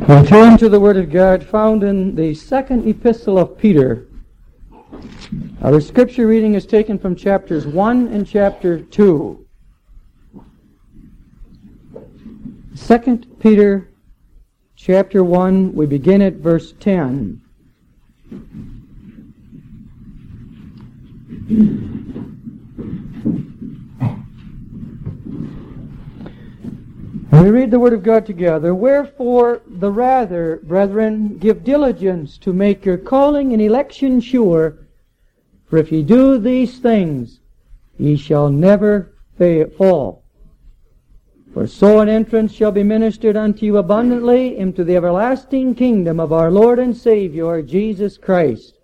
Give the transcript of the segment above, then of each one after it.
We turn to the Word of God found in the second epistle of Peter. Our scripture reading is taken from chapters 1 and chapter 2. 2 Peter chapter 1, we begin at verse 10. We read the Word of God together. Wherefore, the rather, brethren, give diligence to make your calling and election sure. For if ye do these things, ye shall never fall. For so an entrance shall be ministered unto you abundantly into the everlasting kingdom of our Lord and Savior, Jesus Christ.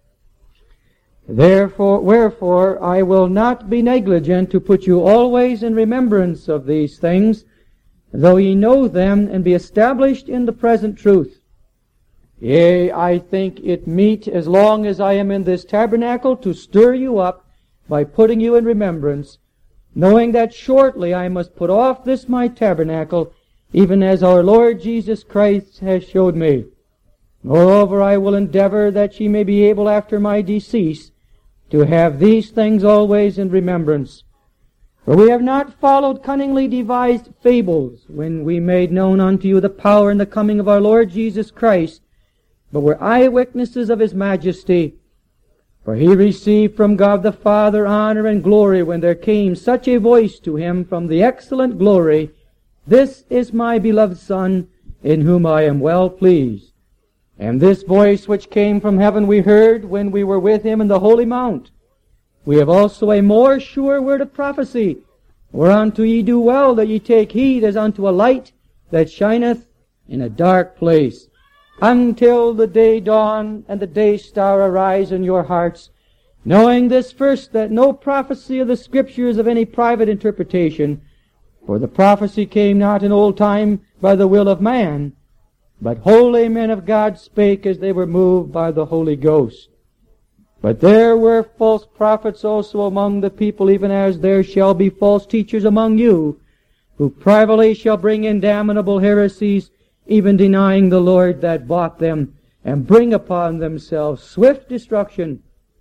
Wherefore, I will not be negligent to put you always in remembrance of these things, though ye know them, and be established in the present truth. Yea, I think it meet, as long as I am in this tabernacle, to stir you up by putting you in remembrance, knowing that shortly I must put off this my tabernacle, even as our Lord Jesus Christ has showed me. Moreover, I will endeavor that ye may be able after my decease to have these things always in remembrance. For we have not followed cunningly devised fables, when we made known unto you the power and the coming of our Lord Jesus Christ, but were eyewitnesses of His majesty. For He received from God the Father honor and glory, when there came such a voice to Him from the excellent glory, This is my beloved Son, in whom I am well pleased. And this voice which came from heaven we heard when we were with Him in the holy mount. We have also a more sure word of prophecy, whereunto ye do well that ye take heed as unto a light that shineth in a dark place, until the day dawn and the day star arise in your hearts, knowing this first, that no prophecy of the Scriptures of any private interpretation, for the prophecy came not in old time by the will of man, but holy men of God spake as they were moved by the Holy Ghost. But there were false prophets also among the people, even as there shall be false teachers among you, who privately shall bring in damnable heresies, even denying the Lord that bought them, and bring upon themselves swift destruction.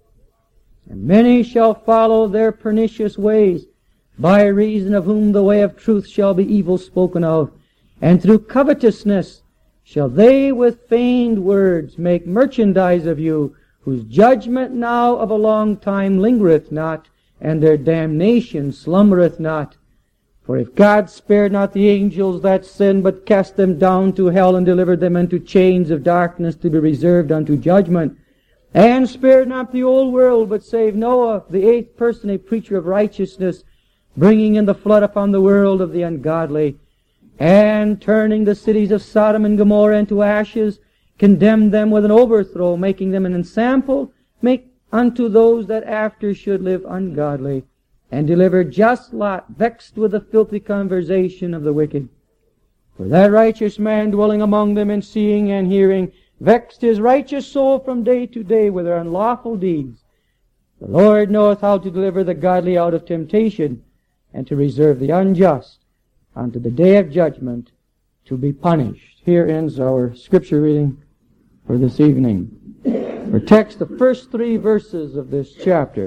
And many shall follow their pernicious ways, by reason of whom the way of truth shall be evil spoken of. And through covetousness shall they with feigned words make merchandise of you, whose judgment now of a long time lingereth not, and their damnation slumbereth not. For if God spared not the angels that sinned, but cast them down to hell, and delivered them into chains of darkness to be reserved unto judgment, and spared not the old world, but saved Noah, the eighth person, a preacher of righteousness, bringing in the flood upon the world of the ungodly, and turning the cities of Sodom and Gomorrah into ashes, condemned them with an overthrow, making them an ensample, make unto those that after should live ungodly, and delivered just Lot, vexed with the filthy conversation of the wicked. For that righteous man dwelling among them, and seeing and hearing, vexed his righteous soul from day to day with their unlawful deeds. The Lord knoweth how to deliver the godly out of temptation, and to reserve the unjust unto the day of judgment, to be punished. Here ends our scripture reading for this evening. Our text, the first 3 verses of this chapter.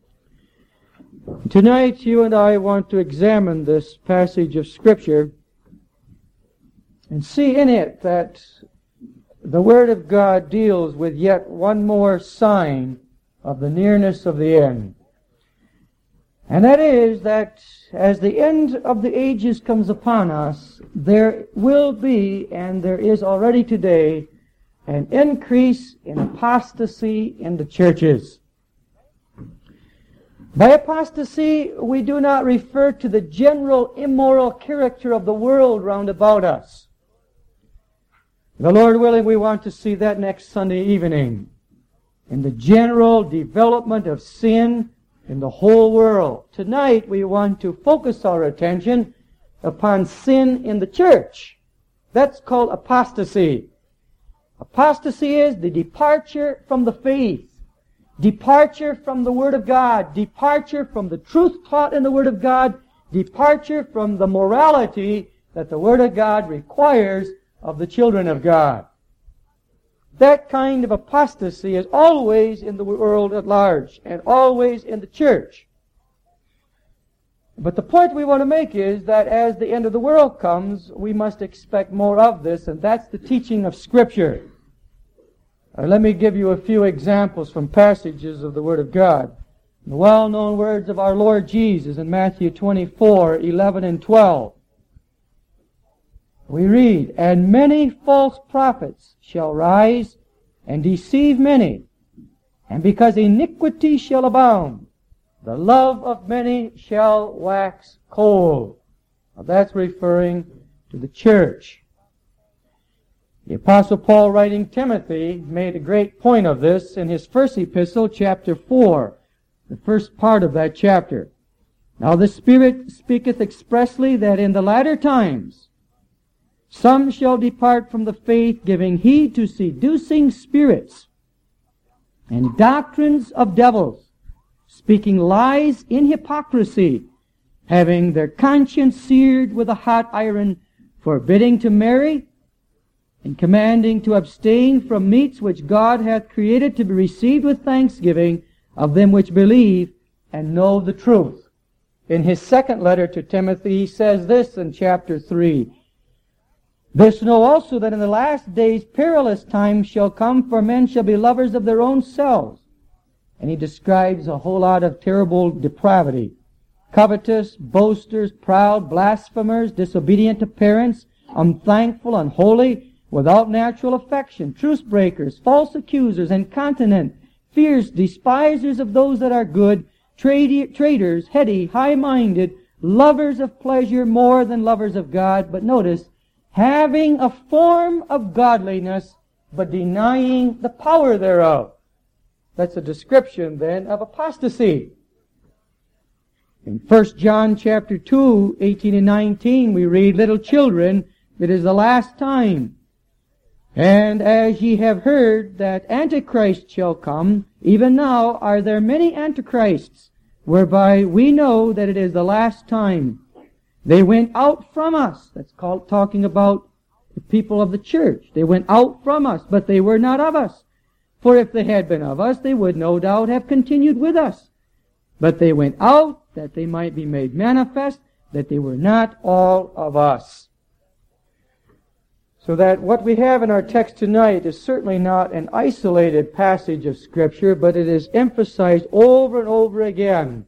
Tonight you and I want to examine this passage of Scripture and see in it that the Word of God deals with yet one more sign of the nearness of the end. And that is that as the end of the ages comes upon us, there will be, and there is already today, an increase in apostasy in the churches. By apostasy, we do not refer to the general immoral character of the world round about us. The Lord willing, we want to see that next Sunday evening, in the general development of sin in the whole world. Tonight we want to focus our attention upon sin in the church. That's called apostasy. Apostasy is the departure from the faith, departure from the Word of God, departure from the truth taught in the Word of God, departure from the morality that the Word of God requires of the children of God. That kind of apostasy is always in the world at large and always in the church. But the point we want to make is that as the end of the world comes, we must expect more of this, and that's the teaching of Scripture. Let me give you a few examples from passages of the Word of God. The well-known words of our Lord Jesus in Matthew 24:11 and 12. We read, "And many false prophets shall rise and deceive many, and because iniquity shall abound, the love of many shall wax cold." Now that's referring to the church. The Apostle Paul, writing Timothy, made a great point of this in his first epistle, chapter 4, the first part of that chapter. "Now the Spirit speaketh expressly that in the latter times some shall depart from the faith, giving heed to seducing spirits and doctrines of devils, speaking lies in hypocrisy, having their conscience seared with a hot iron, forbidding to marry, and commanding to abstain from meats which God hath created to be received with thanksgiving of them which believe and know the truth." In his second letter to Timothy, he says this in chapter 3, "This know also that in the last days perilous times shall come, for men shall be lovers of their own selves." And he describes a whole lot of terrible depravity. "Covetous, boasters, proud, blasphemers, disobedient to parents, unthankful, unholy, without natural affection, truce breakers, false accusers, incontinent, fierce, despisers of those that are good, traitors, heady, high-minded, lovers of pleasure more than lovers of God." But notice, "having a form of godliness, but denying the power thereof." That's a description then of apostasy. In 1 John chapter 2, 18 and 19, we read, "Little children, it is the last time. And as ye have heard that Antichrist shall come, even now are there many Antichrists, whereby we know that it is the last time. They went out from us." That's talking about the people of the church. "They went out from us, but they were not of us. For if they had been of us, they would no doubt have continued with us. But they went out, that they might be made manifest, that they were not all of us." So that what we have in our text tonight is certainly not an isolated passage of Scripture, but it is emphasized over and over again.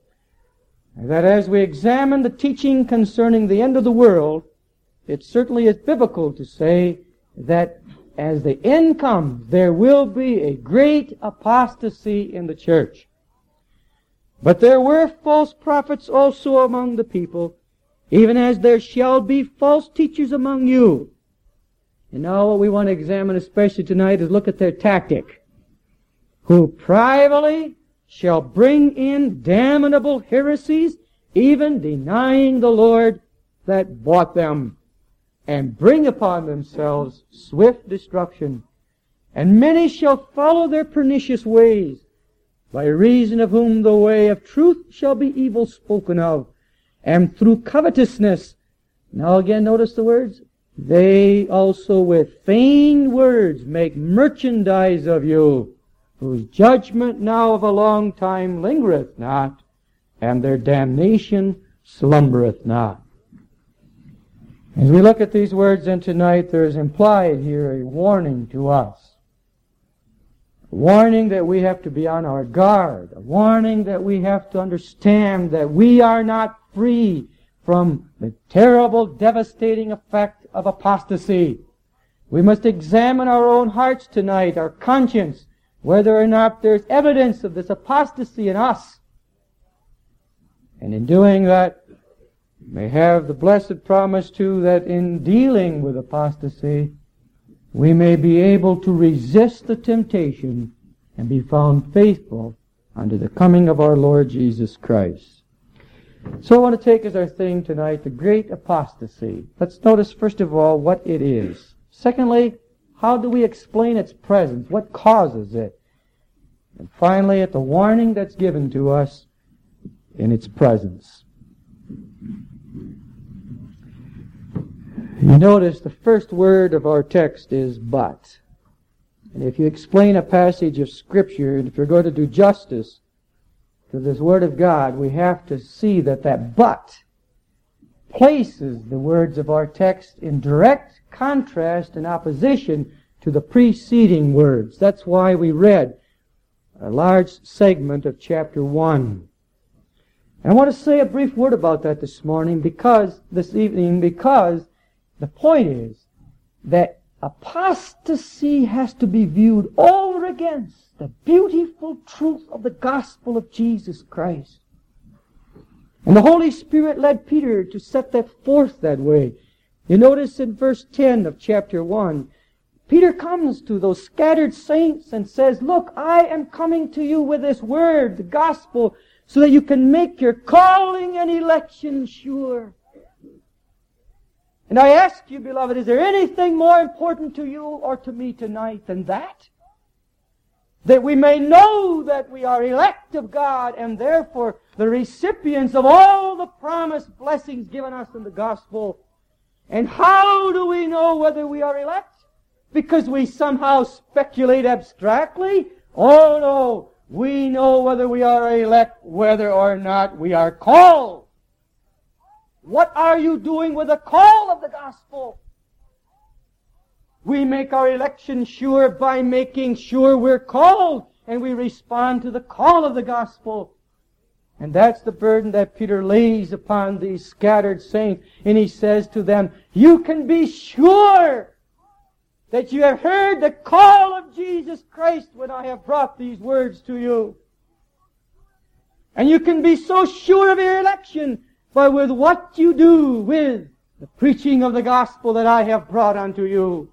That as we examine the teaching concerning the end of the world, it certainly is biblical to say that as the end comes, there will be a great apostasy in the church. But there were false prophets also among the people, even as there shall be false teachers among you. And now what we want to examine especially tonight is look at their tactic. "Who privately shall bring in damnable heresies, even denying the Lord that bought them, and bring upon themselves swift destruction. And many shall follow their pernicious ways, by reason of whom the way of truth shall be evil spoken of, and through covetousness." Now again, notice the words, "They also with feigned words make merchandise of you, whose judgment now of a long time lingereth not, and their damnation slumbereth not." As we look at these words then tonight, there is implied here a warning to us. A warning that we have to be on our guard. A warning that we have to understand that we are not free from the terrible, devastating effect of apostasy. We must examine our own hearts tonight, our conscience, whether or not there's evidence of this apostasy in us. And in doing that, we may have the blessed promise too that in dealing with apostasy, we may be able to resist the temptation and be found faithful unto the coming of our Lord Jesus Christ. So I want to take as our theme tonight the great apostasy. Let's notice first of all what it is. Secondly, how do we explain its presence? What causes it? And finally, at the warning that's given to us in its presence. You notice the first word of our text is but. And if you explain a passage of Scripture, and if you're going to do justice to this Word of God, we have to see that that but places the words of our text in direct contrast and opposition to the preceding words. That's why we read a large segment of chapter 1. And I want to say a brief word about that this evening, because the point is that apostasy has to be viewed over against the beautiful truth of the gospel of Jesus Christ. And the Holy Spirit led Peter to set that forth that way. You notice in verse 10 of chapter 1, Peter comes to those scattered saints and says, look, I am coming to you with this word, the gospel, so that you can make your calling and election sure. And I ask you, beloved, is there anything more important to you or to me tonight than that? That we may know that we are elect of God and therefore the recipients of all the promised blessings given us in the gospel. And how do we know whether we are elect? Because we somehow speculate abstractly? Oh no, we know whether we are elect, whether or not we are called. What are you doing with the call of the gospel? We make our election sure by making sure we're called, and we respond to the call of the gospel. And that's the burden that Peter lays upon these scattered saints. And he says to them, you can be sure that you have heard the call of Jesus Christ when I have brought these words to you. And you can be so sure of your election by with what you do with the preaching of the gospel that I have brought unto you.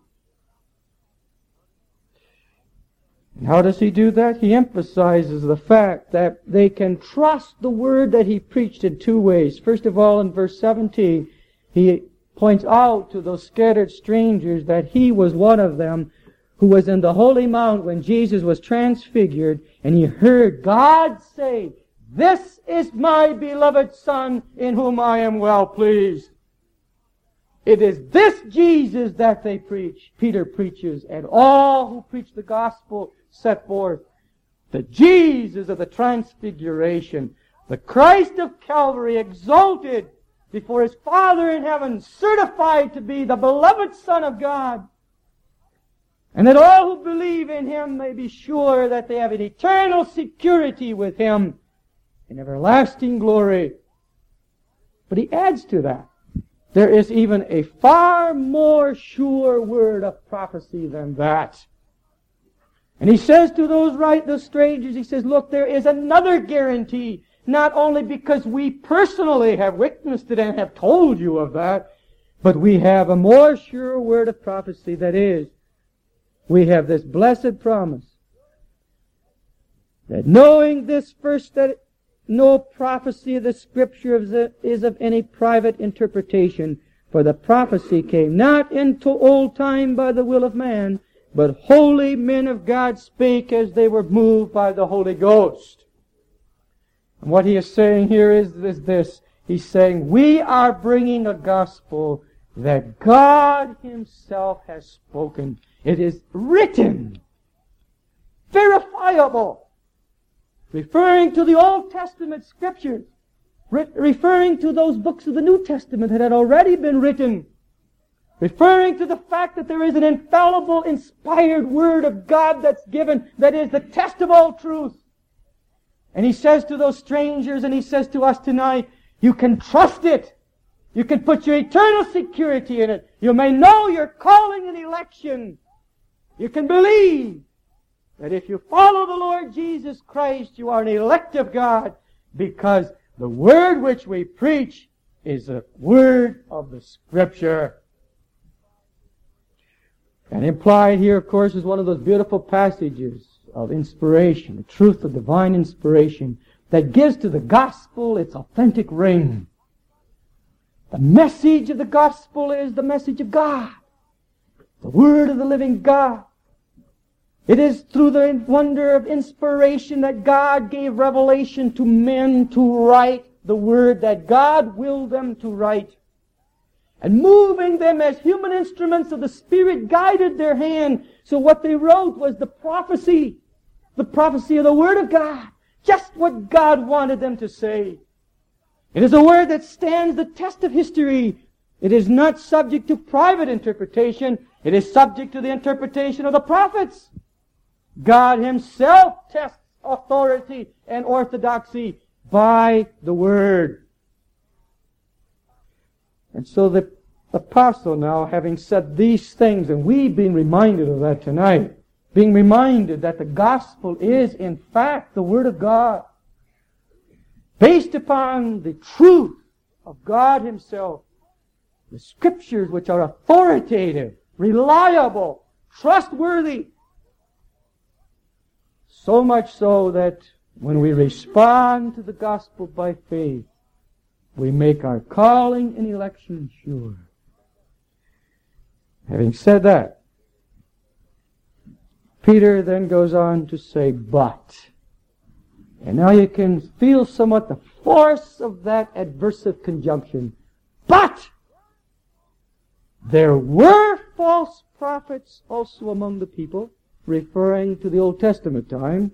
And how does he do that? He emphasizes the fact that they can trust the word that he preached in two ways. First of all, in verse 17, he points out to those scattered strangers that he was one of them who was in the Holy Mount when Jesus was transfigured, and he heard God say, this is my beloved Son in whom I am well pleased. It is this Jesus that they preach, Peter preaches, and all who preach the gospel set forth. The Jesus of the transfiguration, the Christ of Calvary, exalted before His Father in heaven, certified to be the beloved Son of God. And that all who believe in Him may be sure that they have an eternal security with Him in everlasting glory. But he adds to that, there is even a far more sure word of prophecy than that. And he says to those strangers, he says, look, there is another guarantee, not only because we personally have witnessed it and have told you of that, but we have a more sure word of prophecy, that is, we have this blessed promise that knowing this first, that no prophecy of the Scripture is of any private interpretation, for the prophecy came not into old time by the will of man, but holy men of God spake as they were moved by the Holy Ghost. And what he is saying here is this. He's saying, we are bringing a gospel that God Himself has spoken. It is written, verifiable, referring to the Old Testament Scriptures, referring to those books of the New Testament that had already been written, referring to the fact that there is an infallible, inspired Word of God that's given, that is the test of all truth. And he says to those strangers, and he says to us tonight, you can trust it. You can put your eternal security in it. You may know your calling and election. You can believe that if you follow the Lord Jesus Christ, you are an elect of God, because the word which we preach is the word of the Scripture. And implied here, of course, is one of those beautiful passages of inspiration, the truth of divine inspiration, that gives to the gospel its authentic ring. The message of the gospel is the message of God, the word of the living God. It is through the wonder of inspiration that God gave revelation to men to write the word that God willed them to write. And moving them as human instruments of the Spirit guided their hand. So what they wrote was the prophecy of the Word of God. Just what God wanted them to say. It is a word that stands the test of history. It is not subject to private interpretation. It is subject to the interpretation of the prophets. God Himself tests authority and orthodoxy by the Word. And so the apostle now, having said these things, and we've been reminded of that tonight, being reminded that the gospel is in fact the Word of God, based upon the truth of God Himself, the Scriptures which are authoritative, reliable, trustworthy. So much so that when we respond to the gospel by faith, we make our calling and election sure. Having said that, Peter then goes on to say, but. And now you can feel somewhat the force of that adversive conjunction. But there were false prophets also among the people, referring to the Old Testament time.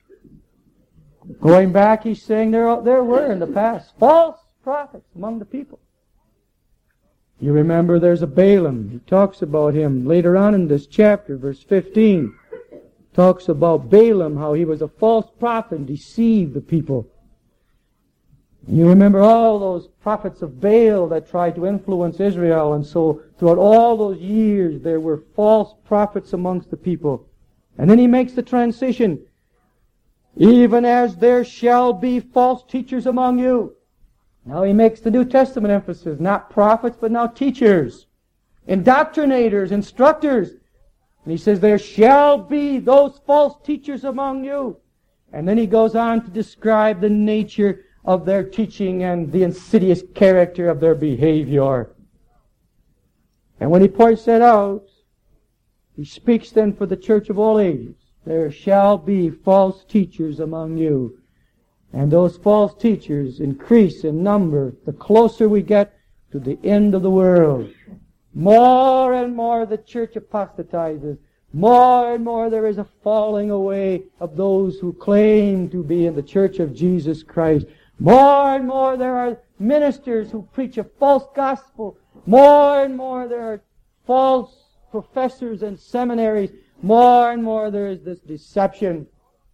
Going back, he's saying there were in the past false prophets among the people. You remember there's a Balaam. He talks about him later on in this chapter, verse 15. Talks about Balaam, how he was a false prophet and deceived the people. You remember all those prophets of Baal that tried to influence Israel, and so throughout all those years there were false prophets amongst the people. And then he makes the transition. Even as there shall be false teachers among you. Now he makes the New Testament emphasis, not prophets, but now teachers, indoctrinators, instructors. And he says, there shall be those false teachers among you. And then he goes on to describe the nature of their teaching and the insidious character of their behavior. And when he points that out, he speaks then for the church of all ages. There shall be false teachers among you. And those false teachers increase in number the closer we get to the end of the world. More and more the church apostatizes. More and more there is a falling away of those who claim to be in the church of Jesus Christ. More and more there are ministers who preach a false gospel. More and more there are false professors and seminaries. More and more there is this deception.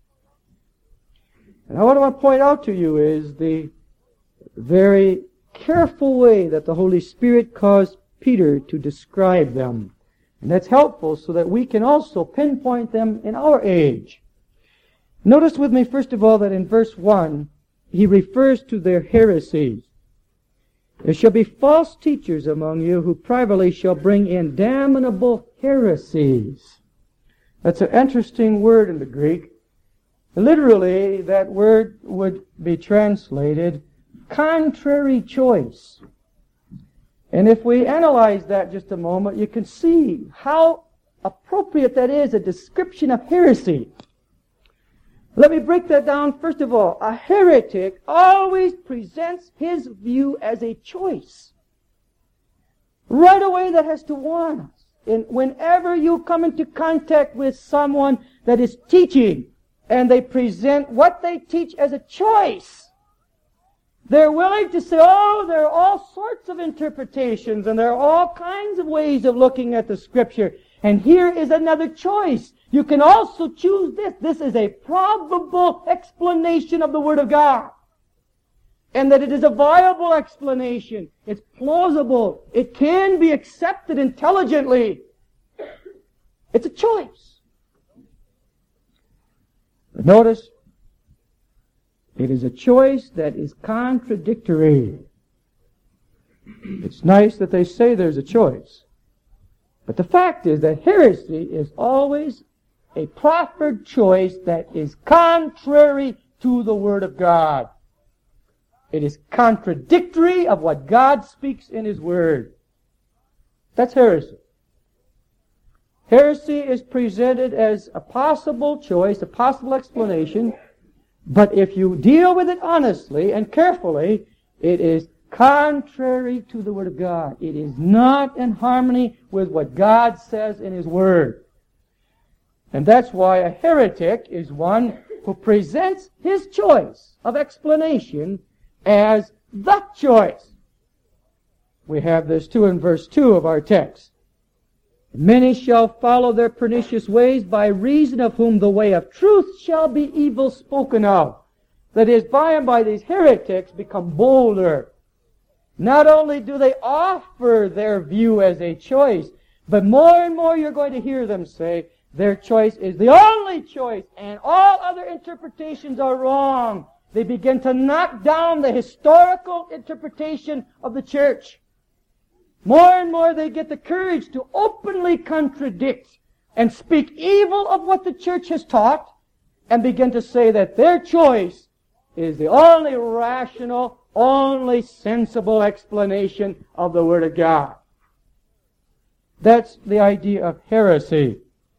And what I want to point out to you is the very careful way that the Holy Spirit caused Peter to describe them. And that's helpful so that we can also pinpoint them in our age. Notice with me, first of all, that in verse 1, he refers to their heresies. There shall be false teachers among you who privately shall bring in damnable heresies. That's an interesting word in the Greek. Literally, that word would be translated contrary choice. And if we analyze that just a moment, you can see how appropriate that is, a description of heresy. Let me break that down. First of all, a heretic always presents his view as a choice. Right away, that has to warn us. And whenever you come into contact with someone that is teaching, and they present what they teach as a choice, they're willing to say, oh, there are all sorts of interpretations, and there are all kinds of ways of looking at the Scripture. And here is another choice. You can also choose this. This is a probable explanation of the Word of God. And that it is a viable explanation. It's plausible. It can be accepted intelligently. It's a choice. But notice, it is a choice that is contradictory. It's nice that they say there's a choice. But the fact is that heresy is always a proffered choice that is contrary to the Word of God. It is contradictory of what God speaks in His Word. That's heresy. Heresy is presented as a possible choice, a possible explanation, but if you deal with it honestly and carefully, it is contrary to the Word of God. It is not in harmony with what God says in His Word. And that's why a heretic is one who presents his choice of explanation as the choice. We have this too in verse 2 of our text. Many shall follow their pernicious ways, by reason of whom the way of truth shall be evil spoken of. That is, by and by these heretics become bolder. Not only do they offer their view as a choice, but more and more you're going to hear them say their choice is the only choice and all other interpretations are wrong. They begin to knock down the historical interpretation of the church. More and more they get the courage to openly contradict and speak evil of what the church has taught and begin to say that their choice is the only rational, only sensible explanation of the Word of God. That's the idea of heresy.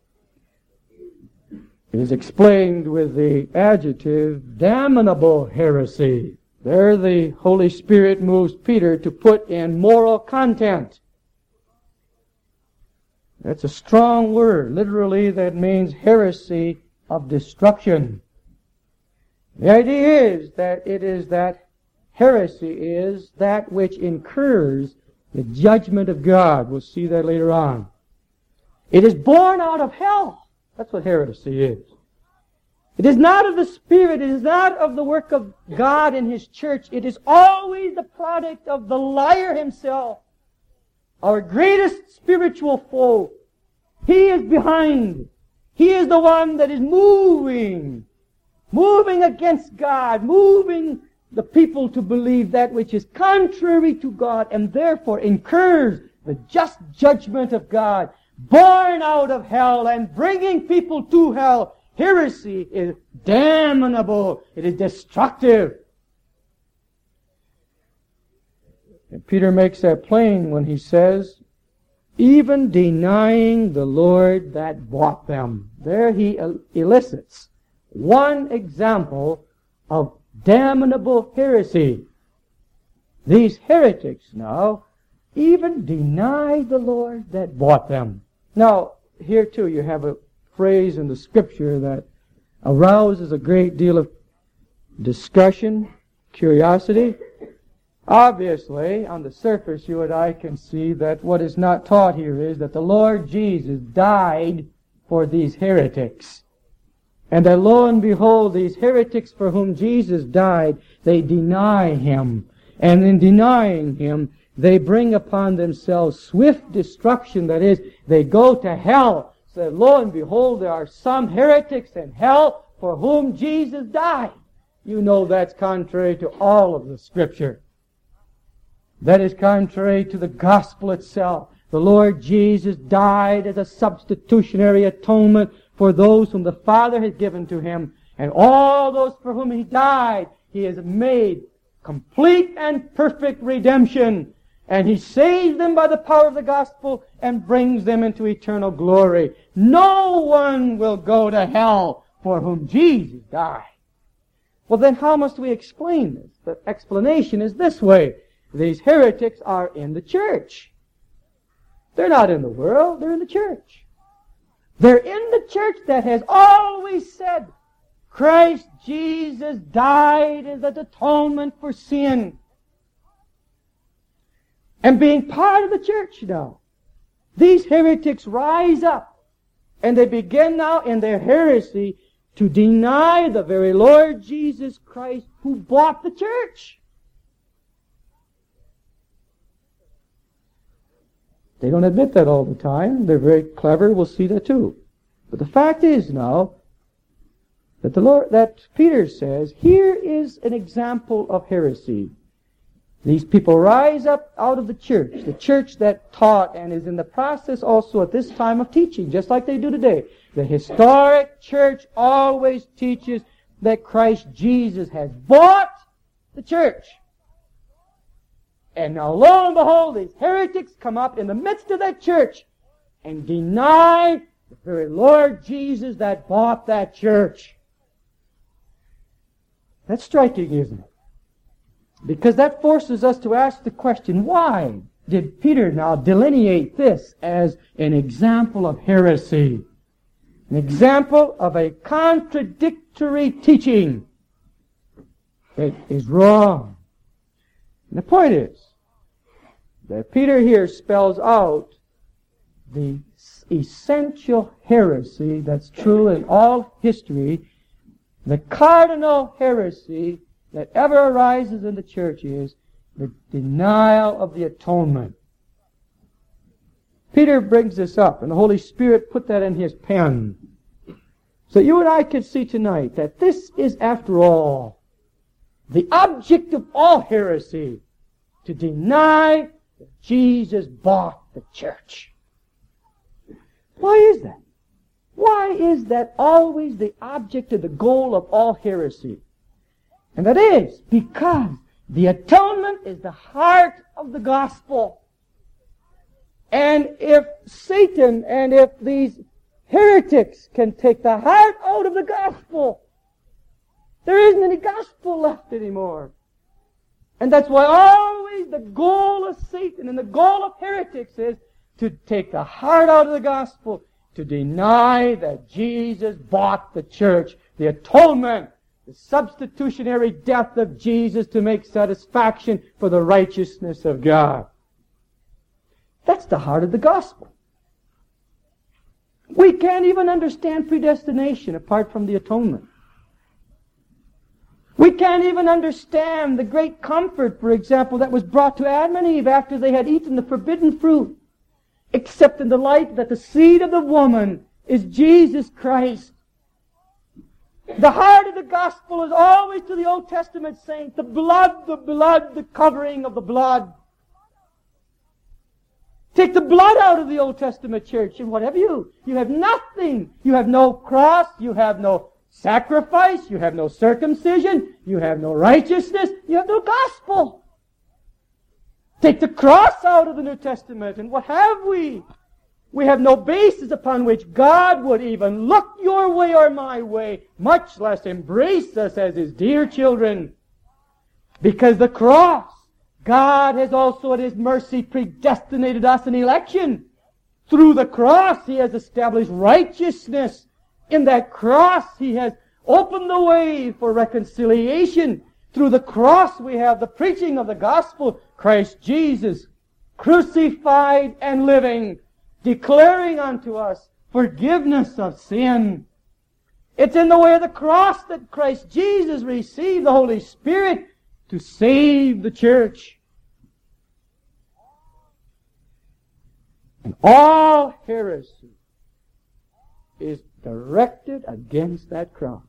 It is explained with the adjective damnable heresy. There the Holy Spirit moves Peter to put in moral content. That's a strong word. Literally, that means heresy of destruction. The idea is that it is that heresy is that which incurs the judgment of God. We'll see that later on. It is born out of hell. That's what heresy is. It is not of the Spirit. It is not of the work of God in His church. It is always the product of the liar himself, our greatest spiritual foe. He is behind. He is the one that is moving against God, moving the people to believe that which is contrary to God, and therefore incurs the just judgment of God, born out of hell and bringing people to hell. Heresy is damnable. It is destructive. And Peter makes that plain when he says, even denying the Lord that bought them. There he elicits one example of damnable heresy. These heretics now even deny the Lord that bought them. Now, here too you have a phrase in the Scripture that arouses a great deal of discussion, curiosity. Obviously, on the surface, you and I can see that what is not taught here is that the Lord Jesus died for these heretics. And that lo and behold, these heretics for whom Jesus died, they deny Him. And in denying Him, they bring upon themselves swift destruction. That is, they go to hell. So lo and behold, there are some heretics in hell for whom Jesus died. You know that's contrary to all of the Scripture. That is contrary to the gospel itself. The Lord Jesus died as a substitutionary atonement for those whom the Father has given to Him. And all those for whom He died, He has made complete and perfect redemption. And He saves them by the power of the gospel and brings them into eternal glory. No one will go to hell for whom Jesus died. Well, then how must we explain this? The explanation is this way. These heretics are in the church. They're not in the world, they're in the church. They're in the church that has always said, Christ Jesus died as an atonement for sin. And being part of the church now, these heretics rise up and they begin now in their heresy to deny the very Lord Jesus Christ who bought the church. They don't admit that all the time. They're very clever. We'll see that too. But the fact is now that Peter says, here is an example of heresy. These people rise up out of the church that taught and is in the process also at this time of teaching, just like they do today. The historic church always teaches that Christ Jesus has bought the church. And now, lo and behold, these heretics come up in the midst of that church and deny the very Lord Jesus that bought that church. That's striking, isn't it? Because that forces us to ask the question, why did Peter now delineate this as an example of heresy? An example of a contradictory teaching. It is wrong. And the point is that Peter here spells out the essential heresy that's true in all history. The cardinal heresy that ever arises in the church is the denial of the atonement. Peter brings this up, and the Holy Spirit put that in his pen. So you and I can see tonight that this is, after all, the object of all heresy, to deny that Jesus bought the church. Why is that? Why is that always the object of the goal of all heresy? And that is because the atonement is the heart of the gospel. And if Satan and if these heretics can take the heart out of the gospel, there isn't any gospel left anymore. And that's why always the goal of Satan and the goal of heretics is to take the heart out of the gospel, to deny that Jesus bought the church, the atonement, the substitutionary death of Jesus to make satisfaction for the righteousness of God. That's the heart of the gospel. We can't even understand predestination apart from the atonement. We can't even understand the great comfort, for example, that was brought to Adam and Eve after they had eaten the forbidden fruit, except in the light that the seed of the woman is Jesus Christ. The heart of the gospel is always to the Old Testament saints, the blood, the covering of the blood. Take the blood out of the Old Testament church, and what have you? You have nothing. You have no cross, you have no sacrifice, you have no circumcision, you have no righteousness, you have no gospel. Take the cross out of the New Testament, and what have we? We have no basis upon which God would even look your way or my way, much less embrace us as His dear children. Because the cross, God has also at His mercy predestinated us in election. Through the cross, He has established righteousness. In that cross, He has opened the way for reconciliation. Through the cross, we have the preaching of the gospel, Christ Jesus, crucified and living, declaring unto us forgiveness of sin. It's in the way of the cross that Christ Jesus received the Holy Spirit to save the church. And all heresy is directed against that cross.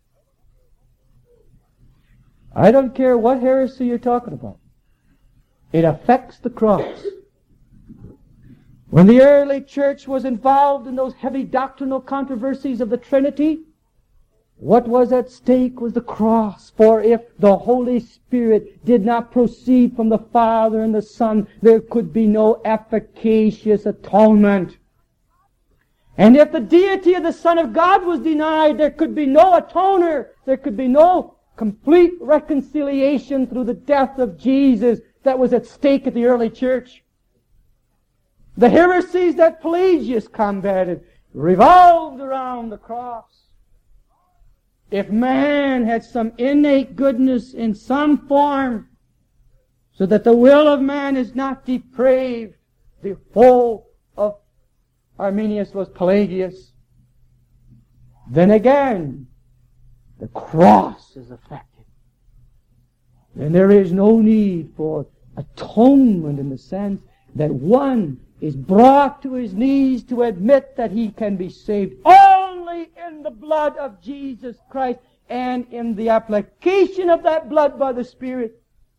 I don't care what heresy you're talking about. It affects the cross. When the early church was involved in those heavy doctrinal controversies of the Trinity, what was at stake was the cross. For if the Holy Spirit did not proceed from the Father and the Son, there could be no efficacious atonement. And if the deity of the Son of God was denied, there could be no atoner. There could be no complete reconciliation through the death of Jesus that was at stake at the early church. The heresies that Pelagius combated revolved around the cross. If man had some innate goodness in some form, so that the will of man is not depraved, the foe of Arminius was Pelagius, then again, the cross is affected. Then there is no need for atonement in the sense that one is brought to his knees to admit that he can be saved only in the blood of Jesus Christ and in the application of that blood by the Spirit.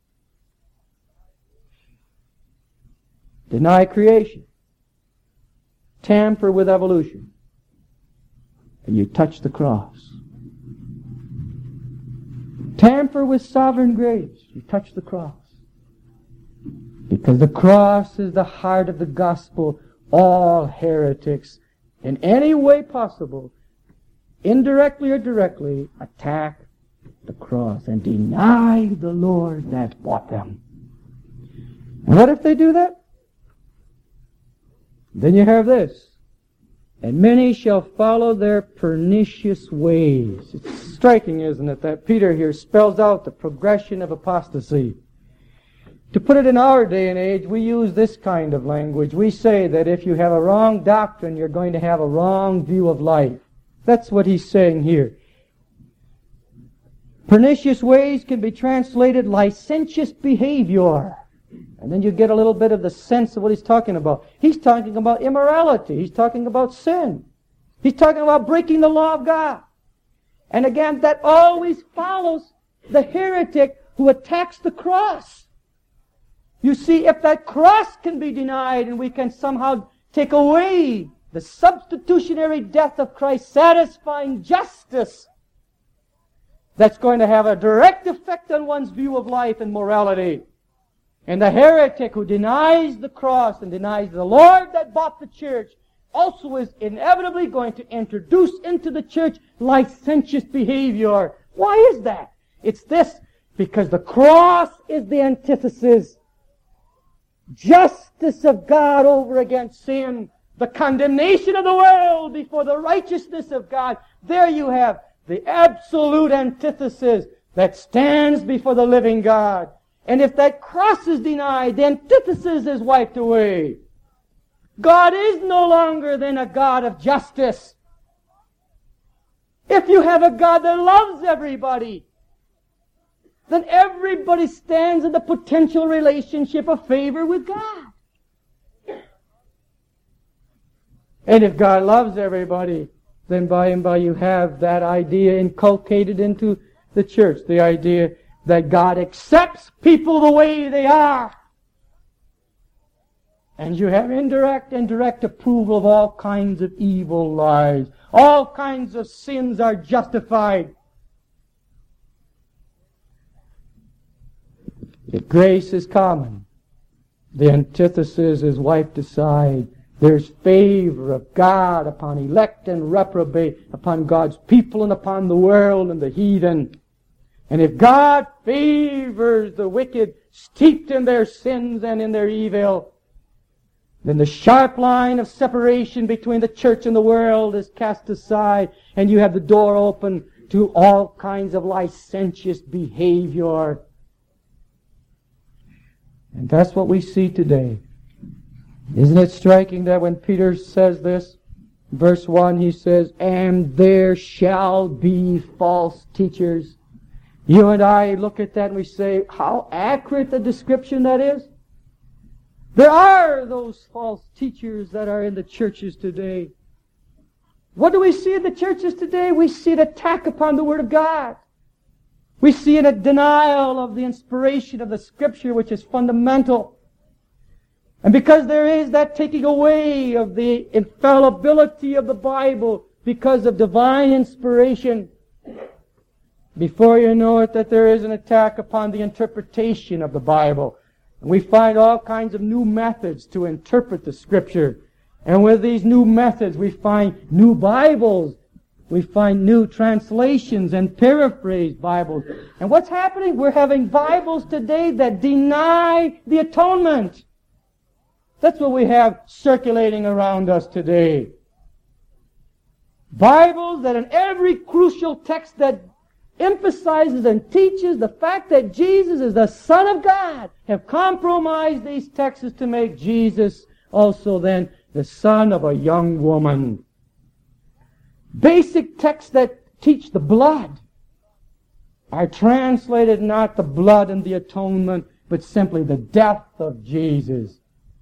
Deny creation. Tamper with evolution. And you touch the cross. Tamper with sovereign grace. You touch the cross. Because the cross is the heart of the gospel. All heretics, in any way possible, indirectly or directly, attack the cross and deny the Lord that bought them. And what if they do that? Then you have this. And many shall follow their pernicious ways. It's striking, isn't it, that Peter here spells out the progression of apostasy. To put it in our day and age, we use this kind of language. We say that if you have a wrong doctrine, you're going to have a wrong view of life. That's what he's saying here. Pernicious ways can be translated licentious behavior. And then you get a little bit of the sense of what he's talking about. He's talking about immorality. He's talking about sin. He's talking about breaking the law of God. And again, that always follows the heretic who attacks the cross. You see, if that cross can be denied and we can somehow take away the substitutionary death of Christ, satisfying justice, that's going to have a direct effect on one's view of life and morality. And the heretic who denies the cross and denies the Lord that bought the church also is inevitably going to introduce into the church licentious behavior. Why is that? It's this, because the cross is the antithesis. Justice of God over against sin. The condemnation of the world before the righteousness of God. There you have the absolute antithesis that stands before the living God. And if that cross is denied, the antithesis is wiped away. God is no longer then a God of justice. If you have a God that loves everybody, then everybody stands in the potential relationship of favor with God. And if God loves everybody, then by and by you have that idea inculcated into the church, the idea that God accepts people the way they are. And you have indirect and direct approval of all kinds of evil lives. All kinds of sins are justified. If grace is common, the antithesis is wiped aside. There's favor of God upon elect and reprobate, upon God's people and upon the world and the heathen. And if God favors the wicked, steeped in their sins and in their evil, then the sharp line of separation between the church and the world is cast aside, and you have the door open to all kinds of licentious behavior. And that's what we see today. Isn't it striking that when Peter says this, verse 1, he says, "And there shall be false teachers." You and I look at that and we say, how accurate a description that is. There are those false teachers that are in the churches today. What do we see in the churches today? We see an attack upon the Word of God. We see a denial of the inspiration of the Scripture, which is fundamental. And because there is that taking away of the infallibility of the Bible because of divine inspiration, before you know it, that there is an attack upon the interpretation of the Bible. And we find all kinds of new methods to interpret the Scripture. And with these new methods, we find new Bibles. We find new translations and paraphrased Bibles. And what's happening? We're having Bibles today that deny the atonement. That's what we have circulating around us today. Bibles that in every crucial text that emphasizes and teaches the fact that Jesus is the Son of God have compromised these texts to make Jesus also then the son of a young woman. Basic texts that teach the blood are translated not the blood and the atonement, but simply the death of Jesus.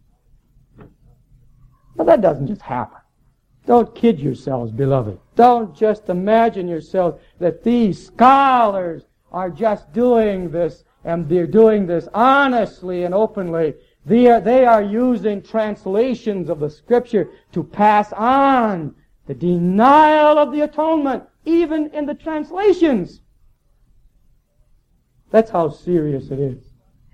But that doesn't just happen. Don't kid yourselves, beloved. Don't just imagine yourselves that these scholars are just doing this, and they're doing this honestly and openly. They are using translations of the Scripture to pass on the denial of the atonement, even in the translations. That's how serious it is.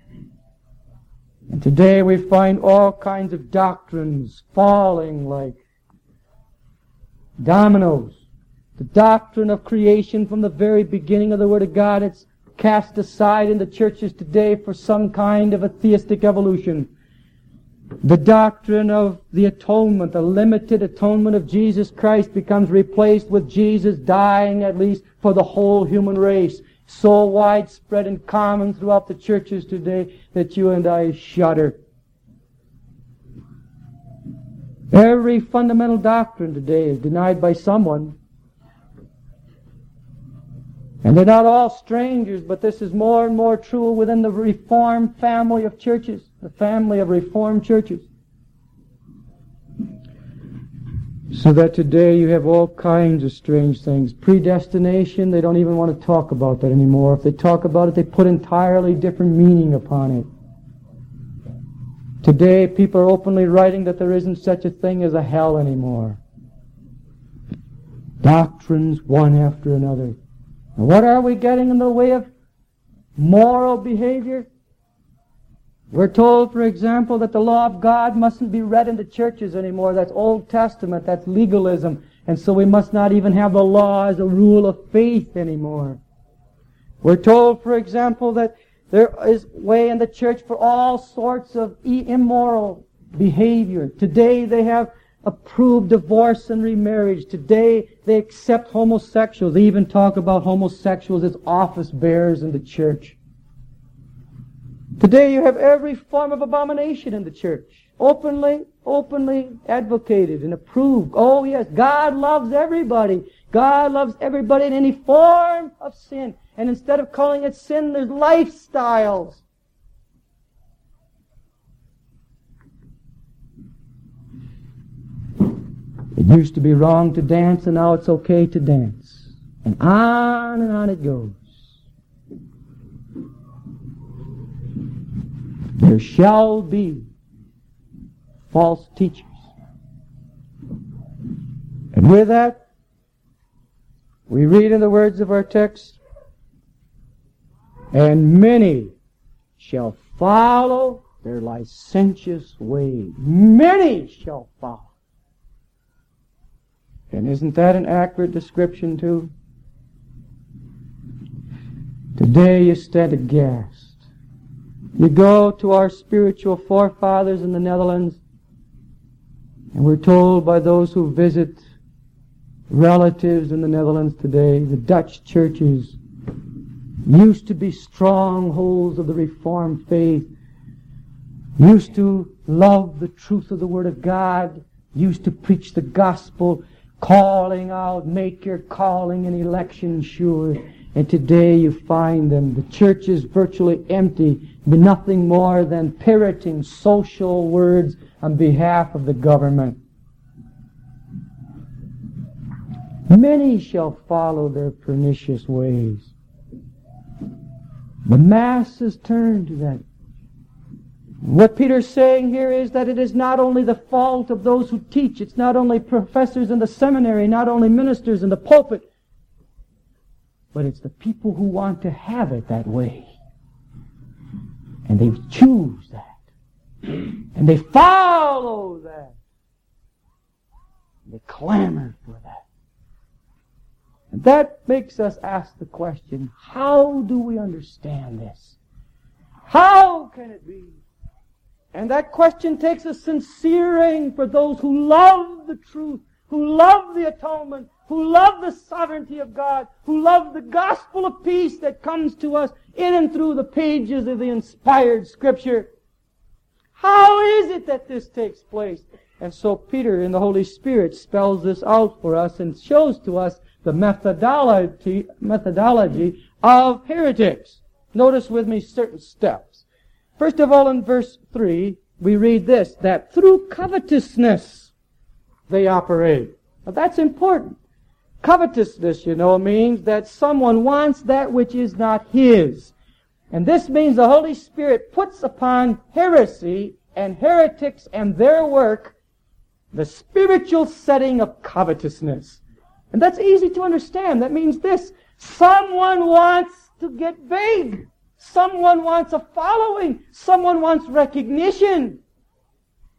And today we find all kinds of doctrines falling like dominoes. The doctrine of creation from the very beginning of the Word of God, it's cast aside in the churches today for some kind of a theistic evolution. The doctrine of the atonement, the limited atonement of Jesus Christ, becomes replaced with Jesus dying at least for the whole human race. So widespread and common throughout the churches today that you and I shudder. Every fundamental doctrine today is denied by someone. And they're not all strangers, but this is more and more true within the Reformed family of churches, the family of Reformed churches. So that today you have all kinds of strange things. Predestination, they don't even want to talk about that anymore. If they talk about it, they put entirely different meaning upon it. Today, people are openly writing that there isn't such a thing as a hell anymore. Doctrines one after another. And what are we getting in the way of moral behavior? We're told, for example, that the law of God mustn't be read in the churches anymore. That's Old Testament, that's legalism. And so we must not even have the law as a rule of faith anymore. We're told, for example, that there is way in the church for all sorts of immoral behavior. Today they have approved divorce and remarriage. Today they accept homosexuals. They even talk about homosexuals as office bearers in the church. Today you have every form of abomination in the church. Openly advocated and approved. Oh yes, God loves everybody. God loves everybody in any form of sin. And instead of calling it sin, there's lifestyles. It used to be wrong to dance, and now it's okay to dance. And on it goes. There shall be false teachers. And with that, we read in the words of our text, and many shall follow their licentious ways. Many shall follow. And isn't that an accurate description too? Today you stand aghast. You go to our spiritual forefathers in the Netherlands, and we're told by those who visit relatives in the Netherlands today, the Dutch churches used to be strongholds of the Reformed faith, used to love the truth of the Word of God, used to preach the gospel, calling out, make your calling and election sure. And today you find them, the church is virtually empty, nothing more than parroting social words on behalf of the government. Many shall follow their pernicious ways. The masses turn to that. What Peter's saying here is that it is not only the fault of those who teach, it's not only professors in the seminary, not only ministers in the pulpit, but it's the people who want to have it that way. And they choose that. And they follow that. They clamor for that. And that makes us ask the question, how do we understand this? How can it be? And that question takes a sincere aim for those who love the truth, who love the atonement, who love the sovereignty of God, who love the gospel of peace that comes to us in and through the pages of the inspired Scripture. How is it that this takes place? And so Peter in the Holy Spirit spells this out for us and shows to us the methodology of heretics. Notice with me certain steps. First of all, in verse 3, we read this, that through covetousness they operate. Now that's important. Covetousness, means that someone wants that which is not his. And this means the Holy Spirit puts upon heresy and heretics and their work the spiritual setting of covetousness. And that's easy to understand. That means this. Someone wants to get big. Someone wants a following. Someone wants recognition.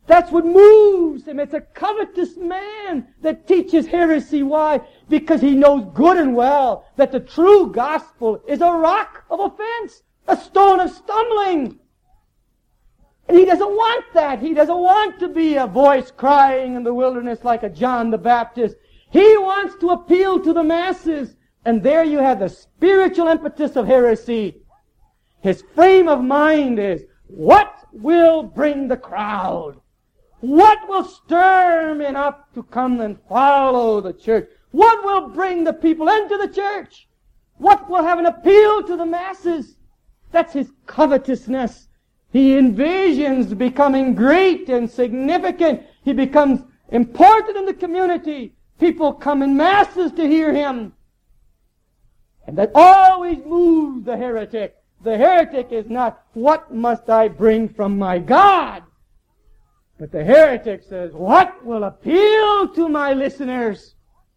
That's what moves him. It's a covetous man that teaches heresy. Why? Because he knows good and well that the true gospel is a rock of offense, a stone of stumbling. And he doesn't want that. He doesn't want to be a voice crying in the wilderness like a John the Baptist. He wants to appeal to the masses. And there you have the spiritual impetus of heresy. His frame of mind is, what will bring the crowd? What will stir men up to come and follow the church? What will bring the people into the church? What will have an appeal to the masses? That's his covetousness. He envisions becoming great and significant. He becomes important in the community. People come in masses to hear him. And that always moves the heretic. The heretic is not, what must I bring from my God? But the heretic says, what will appeal to my listeners?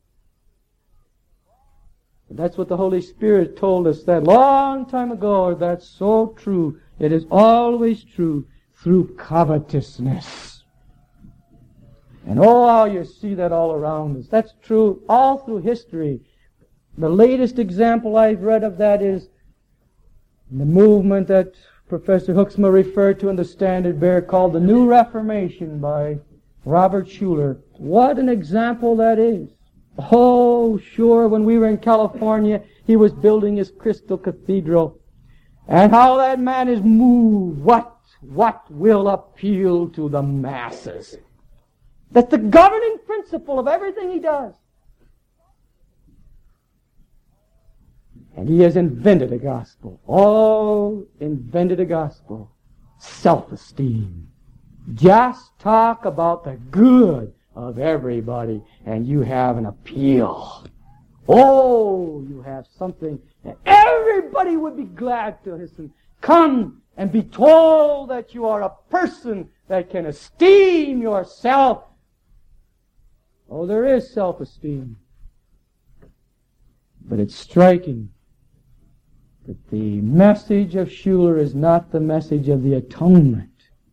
And that's what the Holy Spirit told us that long time ago. That's so true. It is always true through covetousness. And oh, how you see that all around us. That's true all through history. The latest example I've read of that is the movement that Professor Hooksma referred to in the Standard Bearer called the New Reformation by Robert Schuller. What an example that is. Oh, sure, when we were in California, he was building his Crystal Cathedral. And how that man is moved. What will appeal to the masses? That's the governing principle of everything he does. And he has invented a gospel. Oh, invented a gospel. Self-esteem. Just talk about the good of everybody and you have an appeal. Oh, you have something that everybody would be glad to listen. Come and be told that you are a person that can esteem yourself. Oh, there is self-esteem. But it's striking that the message of Schuller is not the message of the atonement.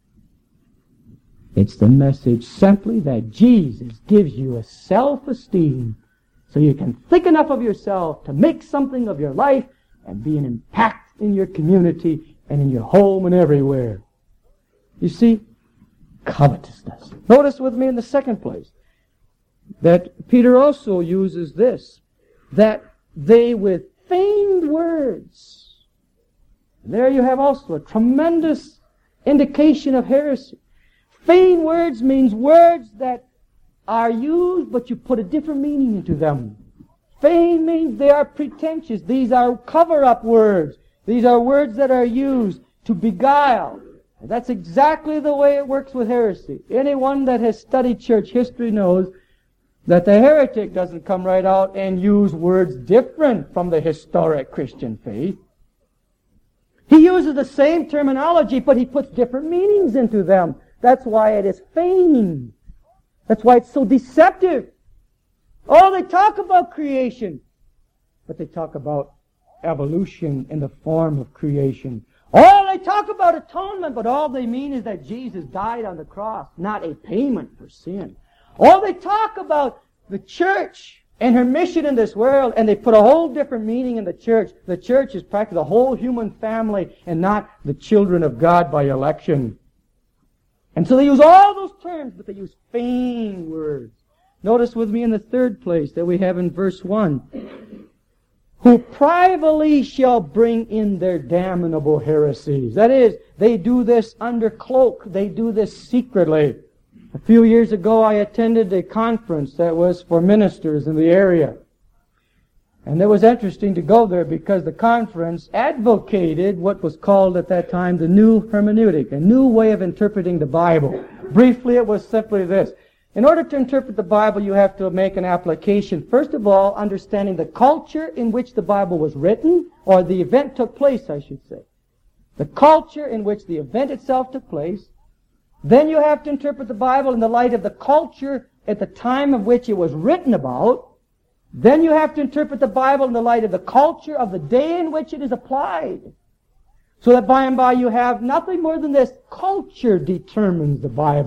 It's the message simply that Jesus gives you a self-esteem so you can think enough of yourself to make something of your life and be an impact in your community and in your home and everywhere. You see, covetousness. Notice with me in the second place that Peter also uses this, that they with feigned words. There you have also a tremendous indication of heresy. Feigned words means words that are used, but you put a different meaning into them. Feigned means they are pretentious. These are cover-up words. These are words that are used to beguile. And that's exactly the way it works with heresy. Anyone that has studied church history knows that the heretic doesn't come right out and use words different from the historic Christian faith. He uses the same terminology, but he puts different meanings into them. That's why it is feigned. That's why it's so deceptive. Oh, they talk about creation, but they talk about evolution in the form of creation. Oh, they talk about atonement, but all they mean is that Jesus died on the cross, not a payment for sin. Oh, they talk about the church and her mission in this world, and they put a whole different meaning in the church. The church is practically the whole human family and not the children of God by election. And so they use all those terms, but they use feigned words. Notice with me in the third place that we have in verse 1, who privately shall bring in their damnable heresies. That is, they do this under cloak. They do this secretly. A few years ago, I attended a conference that was for ministers in the area. And it was interesting to go there because the conference advocated what was called at that time the new hermeneutic, a new way of interpreting the Bible. Briefly, it was simply this. In order to interpret the Bible, you have to make an application. First of all, understanding the culture in which the Bible was written, or the event took place, I should say. The culture in which the event itself took place. Then you have to interpret the Bible in the light of the culture at the time of which it was written about. Then you have to interpret the Bible in the light of the culture of the day in which it is applied. So that by and by you have nothing more than this. Culture determines the Bible.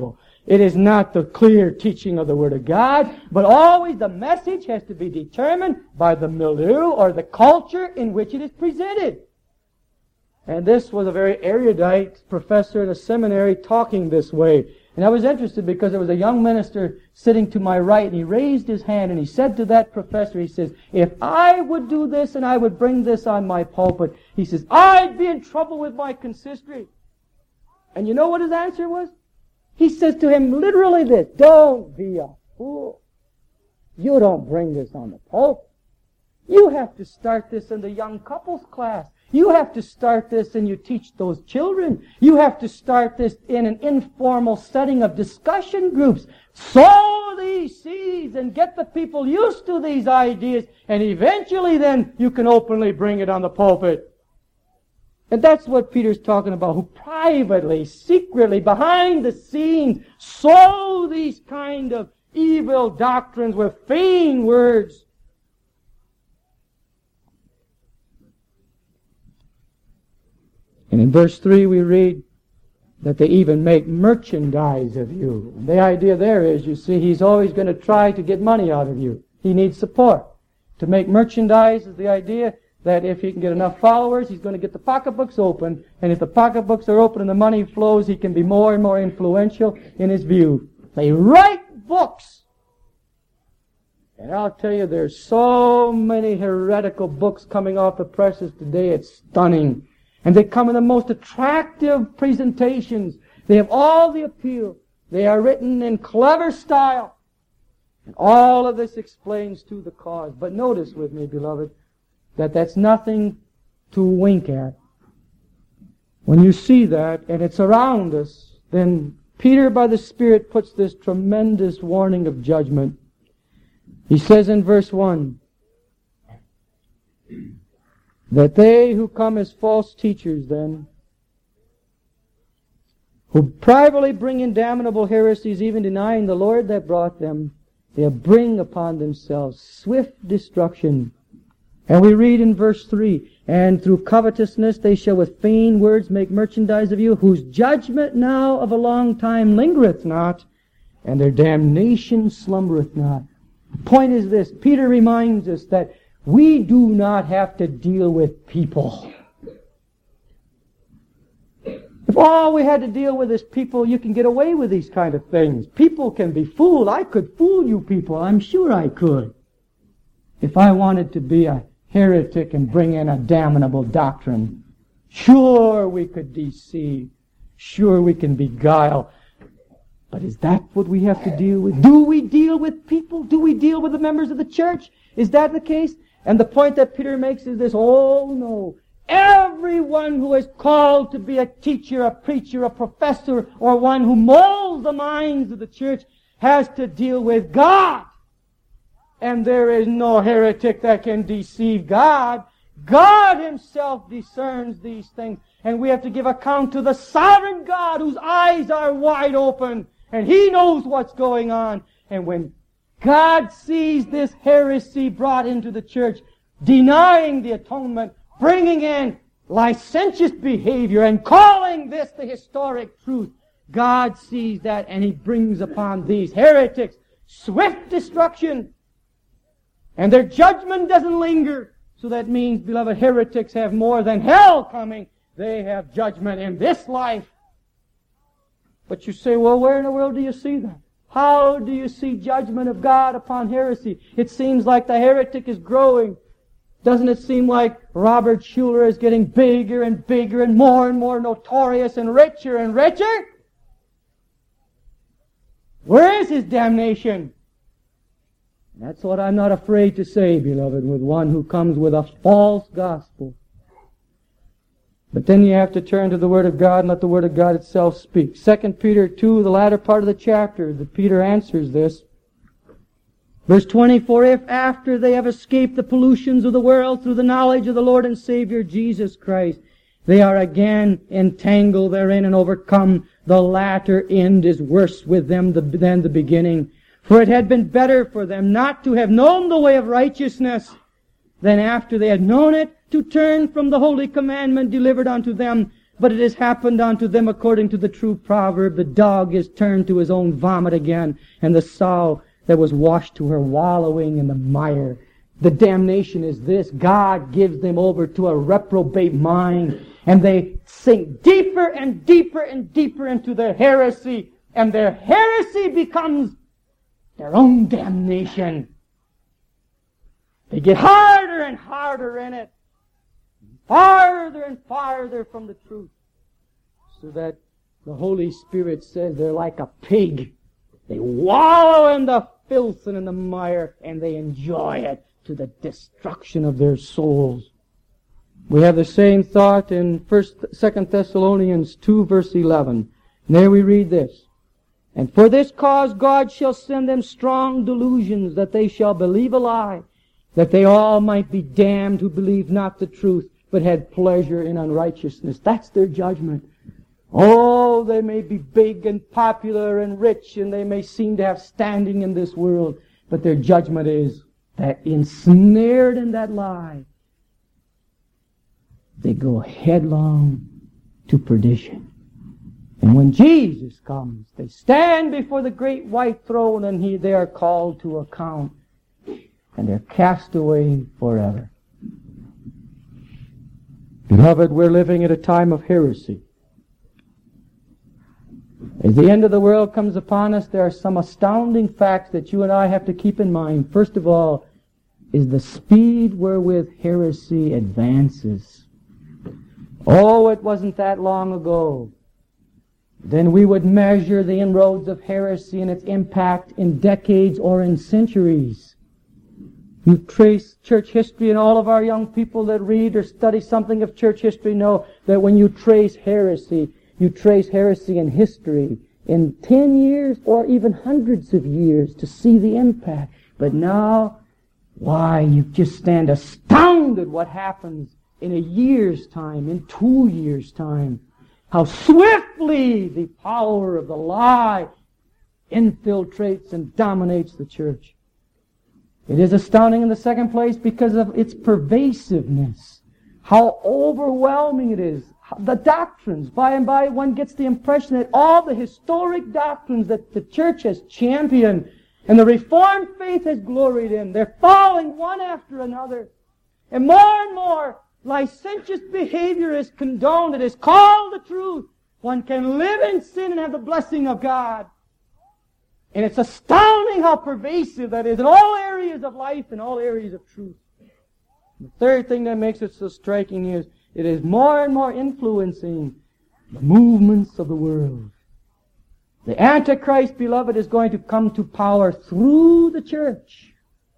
It is not the clear teaching of the Word of God, but always the message has to be determined by the milieu or the culture in which it is presented. And this was a very erudite professor in a seminary talking this way. And I was interested because there was a young minister sitting to my right, and he raised his hand and he said to that professor, he says, if I would do this and I would bring this on my pulpit, he says, I'd be in trouble with my consistory. And you know what his answer was? He says to him literally this, don't be a fool. You don't bring this on the pulpit. You have to start this in the young couples class. You have to start this and you teach those children. You have to start this in an informal setting of discussion groups. Sow these seeds and get the people used to these ideas, and eventually then you can openly bring it on the pulpit. And that's what Peter's talking about, who privately, secretly, behind the scenes, sow these kind of evil doctrines with vain words. And in verse 3 we read that they even make merchandise of you. And the idea there is, you see, he's always going to try to get money out of you. He needs support. To make merchandise is the idea that if he can get enough followers, he's going to get the pocketbooks open. And if the pocketbooks are open and the money flows, he can be more and more influential in his view. They write books. And I'll tell you, there's so many heretical books coming off the presses today, it's stunning. And they come in the most attractive presentations. They have all the appeal. They are written in clever style. And all of this explains to the cause. But notice with me, beloved, that that's nothing to wink at. When you see that, and it's around us, then Peter, by the Spirit, puts this tremendous warning of judgment. He says in verse 1, that they who come as false teachers then, who privately bring in damnable heresies, even denying the Lord that brought them, they'll bring upon themselves swift destruction. And we read in verse 3, and through covetousness they shall with vain words make merchandise of you, whose judgment now of a long time lingereth not, and their damnation slumbereth not. The point is this, Peter reminds us that we do not have to deal with people. If all we had to deal with is people, you can get away with these kind of things. People can be fooled. I could fool you people. I'm sure I could. If I wanted to be a heretic and bring in a damnable doctrine, sure we could deceive. Sure we can beguile. But is that what we have to deal with? Do we deal with people? Do we deal with the members of the church? Is that the case? And the point that Peter makes is this, oh no, everyone who is called to be a teacher, a preacher, a professor, or one who molds the minds of the church has to deal with God. And there is no heretic that can deceive God. God Himself discerns these things. And we have to give account to the sovereign God whose eyes are wide open. And He knows what's going on. And when God sees this heresy brought into the church, denying the atonement, bringing in licentious behavior and calling this the historic truth, God sees that and He brings upon these heretics swift destruction. And their judgment doesn't linger. So that means, beloved, heretics have more than hell coming. They have judgment in this life. But you say, well, where in the world do you see that? How do you see judgment of God upon heresy? It seems like the heretic is growing. Doesn't it seem like Robert Schuller is getting bigger and bigger and more notorious and richer and richer? Where is his damnation? That's what I'm not afraid to say, beloved, with one who comes with a false gospel. But then you have to turn to the Word of God and let the Word of God itself speak. 2 Peter 2, the latter part of the chapter, that Peter answers this. Verse 24, if after they have escaped the pollutions of the world through the knowledge of the Lord and Savior Jesus Christ, they are again entangled therein and overcome, the latter end is worse with them than the beginning. For it had been better for them not to have known the way of righteousness than after they had known it, to turn from the holy commandment delivered unto them, But it has happened unto them according to the true proverb, the dog is turned to his own vomit again, and the sow that was washed to her wallowing in the mire. The damnation is this: God gives them over to a reprobate mind, and they sink deeper and deeper and deeper into their heresy, and their heresy becomes their own damnation. They get harder and harder in it, farther and farther from the truth, so that the Holy Spirit says they're like a pig. They wallow in the filth and in the mire, and they enjoy it to the destruction of their souls. We have the same thought in 2 Thessalonians 2, verse 11. And there we read this: "And for this cause God shall send them strong delusions, that they shall believe a lie, that they all might be damned who believe not the truth, but had pleasure in unrighteousness." That's their judgment. Oh, they may be big and popular and rich, and they may seem to have standing in this world, but their judgment is that ensnared in that lie, they go headlong to perdition. And when Jesus comes, they stand before the great white throne, and they are called to account, and they're cast away forever. Beloved, we're living at a time of heresy. As the end of the world comes upon us, there are some astounding facts that you and I have to keep in mind. First of all, is the speed wherewith heresy advances. Oh, it wasn't that long ago. Then we would measure the inroads of heresy and its impact in decades or in centuries. You trace church history, and all of our young people that read or study something of church history know that when you trace heresy in history in 10 years or even hundreds of years to see the impact. But now, why, you just stand astounded what happens in a year's time, in 2 years' time. How swiftly the power of the lie infiltrates and dominates the church. It is astounding in the second place because of its pervasiveness. How overwhelming it is. The doctrines, by and by one gets the impression that all the historic doctrines that the church has championed and the Reformed faith has gloried in, they're falling one after another. And more licentious behavior is condoned. It is called the truth. One can live in sin and have the blessing of God. And it's astounding how pervasive that is in all areas of life and all areas of truth. The third thing that makes it so striking is it is more and more influencing the movements of the world. The Antichrist, beloved, is going to come to power through the church.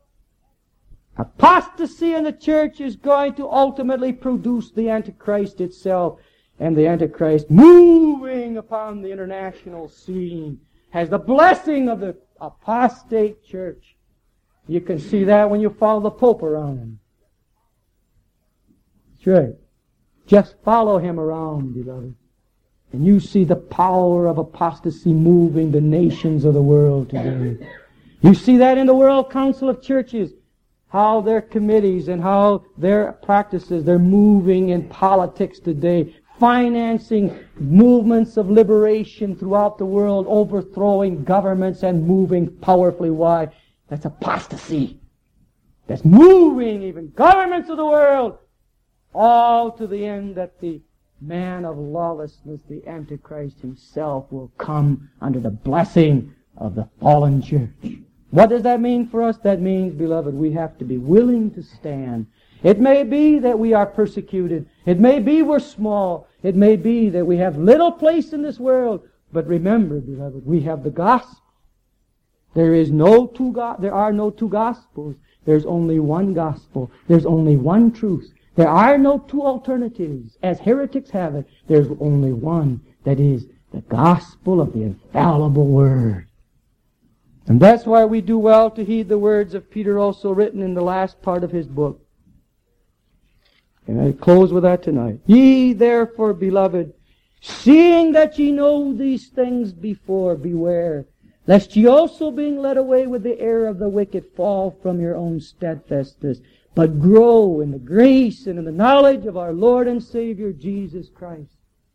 Apostasy in the church is going to ultimately produce the Antichrist itself. And the Antichrist, moving upon the international scene, has the blessing of the apostate church. You can see that when you follow the Pope around him. That's right. Just follow him around, beloved. And you see the power of apostasy moving the nations of the world today. You see that in the World Council of Churches, how their committees and how their practices, they're moving in politics today, financing movements of liberation throughout the world, overthrowing governments and moving powerfully. Why? That's apostasy. That's moving even governments of the world, all to the end that the man of lawlessness, the Antichrist himself, will come under the blessing of the fallen church. What does that mean for us? That means, beloved, we have to be willing to stand. It may be that we are persecuted. It may be we're small. It may be that we have little place in this world. But remember, beloved, we have the gospel. There are no two gospels. There's only one gospel. There's only one truth. There are no two alternatives. As heretics have it, there's only one. That is the gospel of the infallible Word. And that's why we do well to heed the words of Peter, also written in the last part of his book. And I close with that tonight. Ye therefore, beloved, seeing that ye know these things before, beware, lest ye also, being led away with the error of the wicked, fall from your own steadfastness, but grow in the grace and in the knowledge of our Lord and Savior Jesus Christ.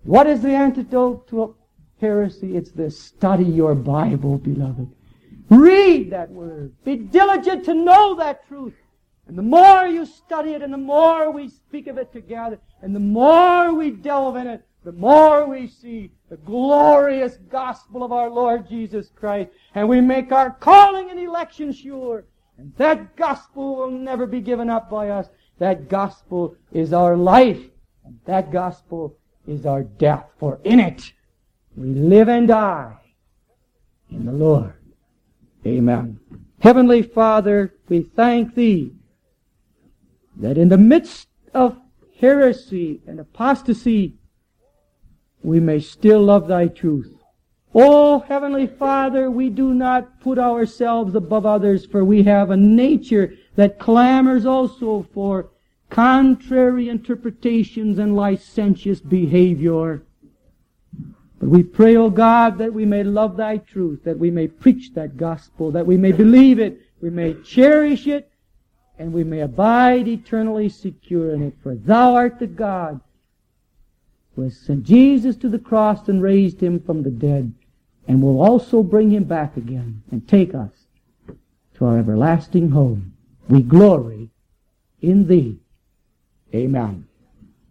What is the antidote to heresy? It's this: study your Bible, beloved. Read that Word. Be diligent to know that truth. And the more you study it, and the more we speak of it together, and the more we delve in it, the more we see the glorious gospel of our Lord Jesus Christ, and we make our calling and election sure. And that gospel will never be given up by us. That gospel is our life, and that gospel is our death. For in it we live and die in the Lord. Amen. Heavenly Father, we thank Thee that in the midst of heresy and apostasy, we may still love Thy truth. Oh, Heavenly Father, we do not put ourselves above others, for we have a nature that clamors also for contrary interpretations and licentious behavior. But we pray, O God, that we may love Thy truth, that we may preach that gospel, that we may believe it, we may cherish it, and we may abide eternally secure in it. For Thou art the God who has sent Jesus to the cross and raised Him from the dead, and will also bring Him back again and take us to our everlasting home. We glory in Thee. Amen.